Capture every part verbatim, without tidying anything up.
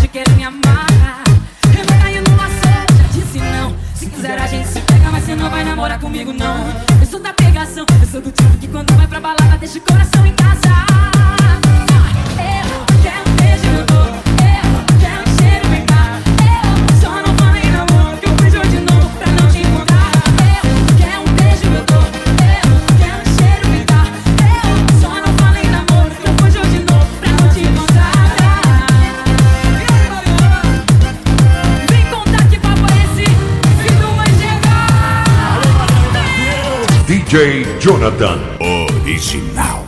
de querer me amar. Eu vou cair no laço, já disse não. Se quiser a gente se pega, mas você não vai namorar comigo não. Eu sou da pegação, eu sou do tipo que quando vai pra balada deixa o coração em casa. Eu quero um beijo, eu dou. Eu quero um cheiro, vem cá. Eu só não falei no amor, que eu beijo de novo pra não te encontrar. Eu quero um beijo, eu dou. Eu quero um cheiro, vem cá. Eu só não falei no amor, que eu beijo de novo pra não te encontrar. Vem contar que papo é esse, se não vai chegar. D J Jonathan Original.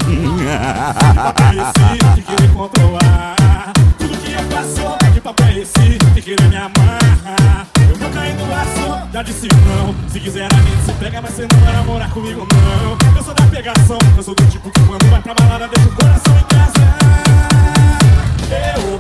De querer controlar tudo que eu faço, que papo é esse? De querer me amar. Eu vou cair no laço, já disse não. Se quiser a gente se pega, mas você não vai namorar comigo não. Eu sou da pegação, eu sou do tipo que quando vai pra balada deixa o coração em casa. Eu